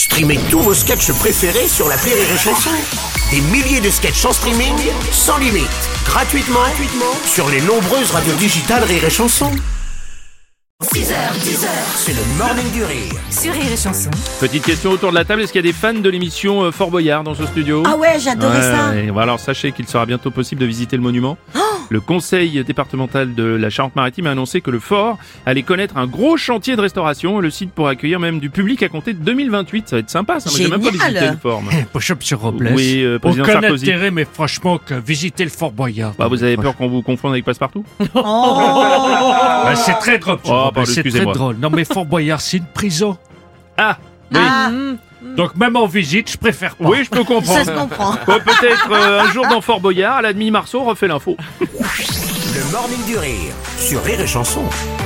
Streamez tous vos sketchs préférés sur l'appli Rire et Chanson. Des milliers de sketchs en streaming, sans limite, gratuitement sur les nombreuses radios digitales Rire et Chanson. 6h, c'est le Morning du Rire. Sur Rire et Chanson. Petite question autour de la table, est-ce qu'il y a des fans de l'émission Fort Boyard dans ce studio? Ah ouais, j'adorais ça. Ouais. Alors sachez qu'il sera bientôt possible de visiter le monument. Le conseil départemental de la Charente-Maritime a annoncé que le fort allait connaître un gros chantier de restauration. Le site pourra accueillir même du public à compter de 2028. Ça va être sympa, ça. Moi, j'ai même pas Génial. visité le fort. moi. Bonjour, monsieur Robles. Oui, président Aucun Sarkozy. intérêt, mais franchement, que visiter le Fort Boyard. Bah, vous avez peur qu'on vous confonde avec Passepartout? Bah, c'est très drôle, monsieur Oh, Robles, pardon, c'est très excusez-moi. drôle. Non, mais Fort Boyard, c'est une prison. Ah oui. Donc, même en visite, je préfère pas. Oui, je peux comprendre. Ça se comprend. Bon, peut-être un jour dans Fort Boyard, à la demi-Marceau, refait l'info. Le Morning du Rire sur Rire et Chanson.